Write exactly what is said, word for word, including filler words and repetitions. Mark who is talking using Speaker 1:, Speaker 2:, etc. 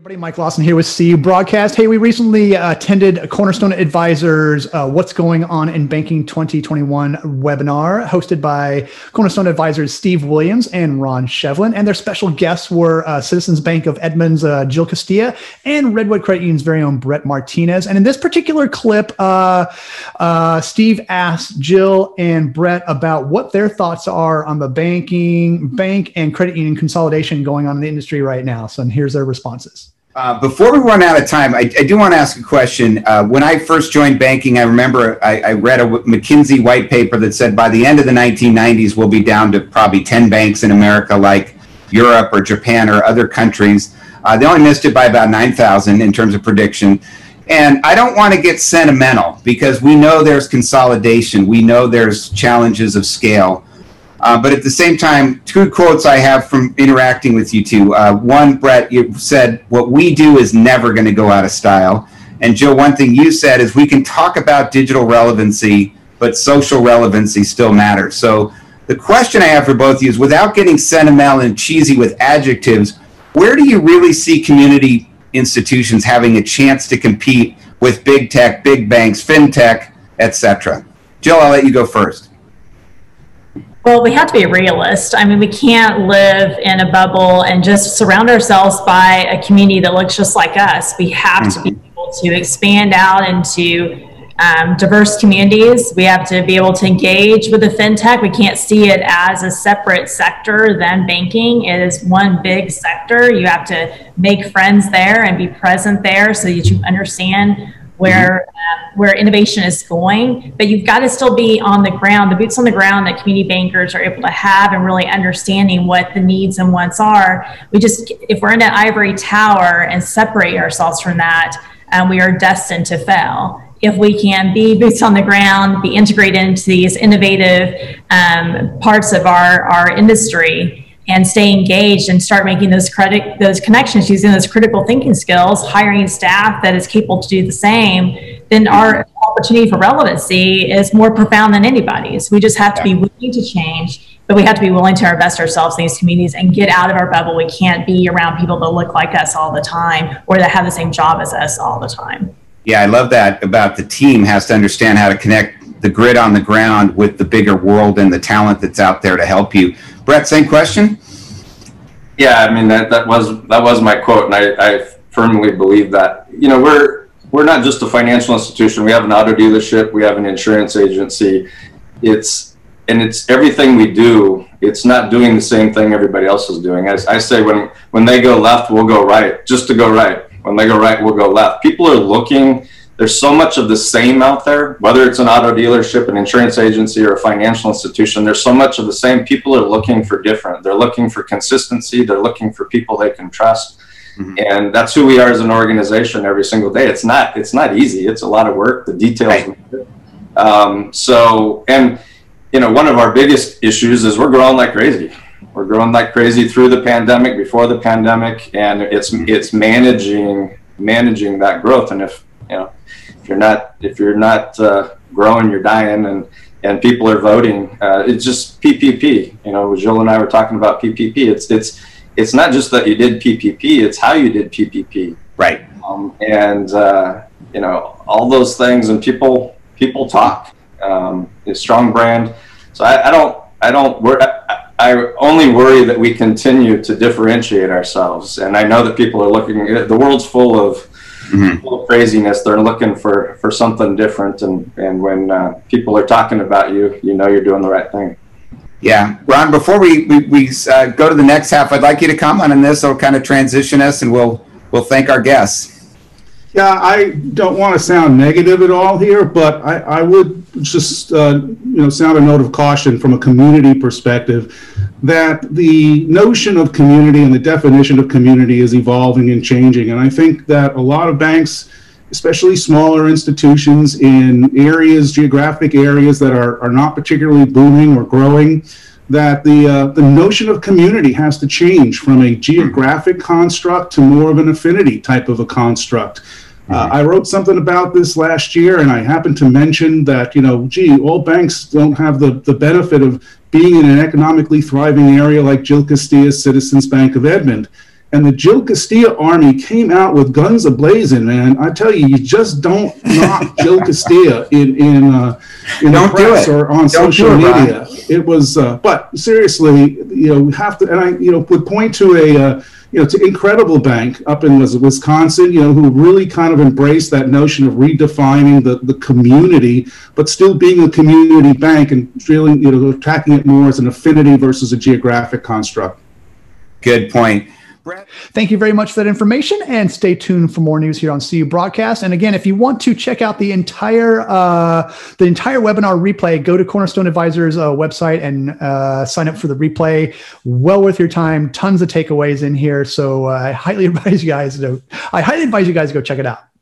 Speaker 1: Everybody, Mike Lawson here with C U Broadcast. Hey, we recently uh, attended Cornerstone Advisors uh, What's Going On in Banking twenty twenty-one webinar hosted by Cornerstone Advisors Steve Williams and Ron Shevlin. And their special guests were uh, Citizens Bank of Edmonds' uh, Jill Castilla and Redwood Credit Union's very own Brett Martinez. And in this particular clip, uh, uh, Steve asked Jill and Brett about what their thoughts are on the banking, bank and credit union consolidation going on in the industry right now. So and here's their responses.
Speaker 2: Uh, before we run out of time, I, I do want to ask a question. Uh, when I first joined banking, I remember I, I read a McKinsey white paper that said by the end of the nineteen nineties, we'll be down to probably ten banks in America, like Europe or Japan or other countries. Uh, they only missed it by about nine thousand in terms of prediction. And I don't want to get sentimental because we know there's consolidation. We know there's challenges of scale. Uh, but at the same time, two quotes I have from interacting with you two. Uh, one, Brett, you said, what we do is never going to go out of style. And Jill, one thing you said is we can talk about digital relevancy, but social relevancy still matters. So the question I have for both of you is, without getting sentimental and cheesy with adjectives, where do you really see community institutions having a chance to compete with big tech, big banks, fintech, et cetera? Jill, I'll let you go first.
Speaker 3: Well, we have to be a realist. I mean, we can't live in a bubble and just surround ourselves by a community that looks just like us. We have to be able to expand out into um, diverse communities. We have to be able to engage with the fintech. We can't see it as a separate sector than banking. It is one big sector. You have to make friends there and be present there so that you understand where um, where innovation is going, but you've got to still be on the ground, the boots on the ground that community bankers are able to have and really understanding what the needs and wants are. We just, if we're in an ivory tower and separate ourselves from that, um, we are destined to fail. If we can be boots on the ground, be integrated into these innovative um, parts of our, our industry, and stay engaged and start making those credit, those connections using those critical thinking skills, hiring staff that is capable to do the same, then our opportunity for relevancy is more profound than anybody's. We just have to be willing to change, but we have to be willing to invest ourselves in these communities and get out of our bubble. We can't be around people that look like us all the time or that have the same job as us all the time.
Speaker 2: Yeah, I love that about the team has to understand how to connect the grid on the ground with the bigger world and the talent that's out there to help you. Brett, same question?
Speaker 4: Yeah, I mean, that, that was that was my quote, and I, I firmly believe that. You know, we're we're not just a financial institution. We have an auto dealership. We have an insurance agency. It's and it's everything we do. It's not doing the same thing everybody else is doing. As I say, when when they go left, we'll go right, just to go right. When they go right, we'll go left. People are looking. There's so much of the same out there, whether it's an auto dealership, an insurance agency, or a financial institution. There's so much of the same. People are looking for different. They're looking for consistency. They're looking for people they can trust. Mm-hmm. And that's who we are as an organization every single day. It's not, it's not easy. It's a lot of work. The details. Right. Um, so, and, you know, one of our biggest issues is we're growing like crazy. We're growing like crazy through the pandemic, before the pandemic, and it's, it's managing, managing that growth. And if, you know, if you're not if you're not uh, growing, you're dying, and and people are voting. Uh, it's just P P P. You know, Jill and I were talking about P P P. It's it's it's not just that you did P P P. It's how you did P P P.
Speaker 2: Right.
Speaker 4: Um, and uh, you know, all those things, and people people talk. Um, a strong brand. So I, I don't I don't worry. I, I only worry that we continue to differentiate ourselves. And I know that people are looking. The world's full of Mm-hmm. full of craziness. They're looking for, for something different, and, and when uh, people are talking about you, you know you're doing the right thing.
Speaker 2: Yeah. Ron, before we, we, we uh, go to the next half, I'd like you to comment on this. I'll kind of transition us, and we'll we'll thank our guests.
Speaker 5: Yeah, I don't want to sound negative at all here, but I, I would just uh, you know sound a note of caution from a community perspective that the notion of community and the definition of community is evolving and changing. And I think that a lot of banks, especially smaller institutions in areas, geographic areas that are, are not particularly booming or growing, that the uh, the notion of community has to change from a geographic construct to more of an affinity type of a construct. Uh, I wrote something about this last year, and I happened to mention that, you know, gee, all banks don't have the, the benefit of being in an economically thriving area like Jill Castilla's Citizens Bank of Edmond. And the Jill Castilla army came out with guns ablazing, man. I tell you, you just don't knock Jill Castilla in in uh, in the press or on don't social it, media. Brian. It was, uh, but seriously, you know, we have to, and I, you know, would point to a, uh, you know, to Incredible Bank up in Wisconsin, you know, who really kind of embraced that notion of redefining the, the community, but still being a community bank and really, you know, attacking it more as an affinity versus a geographic construct.
Speaker 2: Good point.
Speaker 1: Thank you very much for that information, and stay tuned for more news here on C U Broadcast. And again, if you want to check out the entire uh, the entire webinar replay, go to Cornerstone Advisors uh, website and uh, sign up for the replay. Well worth your time. Tons of takeaways in here. So uh, I highly advise you guys to I highly advise you guys to go check it out.